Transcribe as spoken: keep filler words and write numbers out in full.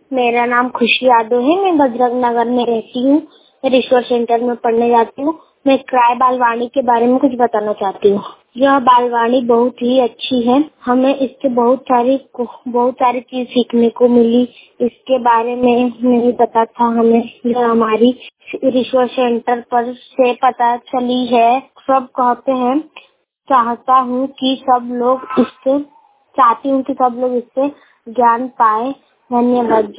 मेरा नाम खुशी यादव है। मैं भद्रक नगर में रहती हूँ। मैं ईश्वर सेंटर में पढ़ने जाती हूँ। मैं क्राई बालवाणी के बारे में कुछ बताना चाहती हूँ। यह बालवाणी बहुत ही अच्छी है। हमें इससे बहुत सारी बहुत सारी चीज सीखने को मिली। इसके बारे में नहीं पता था हमें। यह हमारी ईश्वर सेंटर पर से पता चली है। सब कहते हैं, चाहता हूँ कि सब लोग इससे चाहती हूँ कि सब लोग इससे ज्ञान पाए। धन्यवाद।